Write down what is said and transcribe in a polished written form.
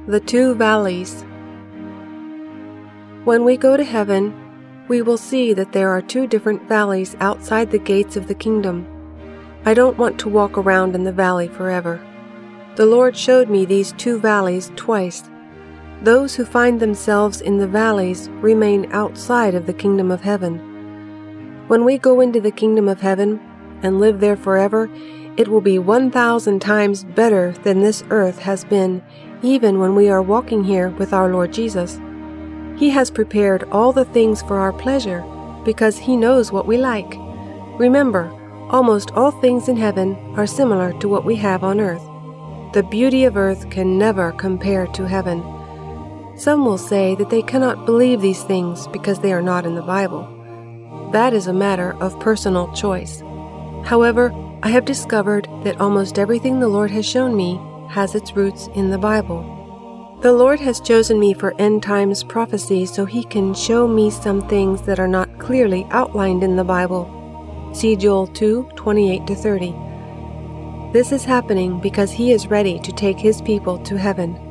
The Two Valleys. When we go to heaven, we will see that there are two different valleys outside the gates of the kingdom. I don't want to walk around in the valley forever. The Lord showed me these two valleys twice. Those who find themselves in the valleys remain outside of the kingdom of heaven. When we go into the kingdom of heaven and live there forever, it will be 1,000 times better than this earth has been, even when we are walking here with our Lord Jesus. He has prepared all the things for our pleasure because He knows what we like. Remember, almost all things in heaven are similar to what we have on earth. The beauty of earth can never compare to heaven. Some will say that they cannot believe these things because they are not in the Bible. That is a matter of personal choice. However, I have discovered that almost everything the Lord has shown me has its roots in the Bible. The Lord has chosen me for end times prophecy so He can show me some things that are not clearly outlined in the Bible. See Joel 2:28-30. This is happening because He is ready to take His people to heaven.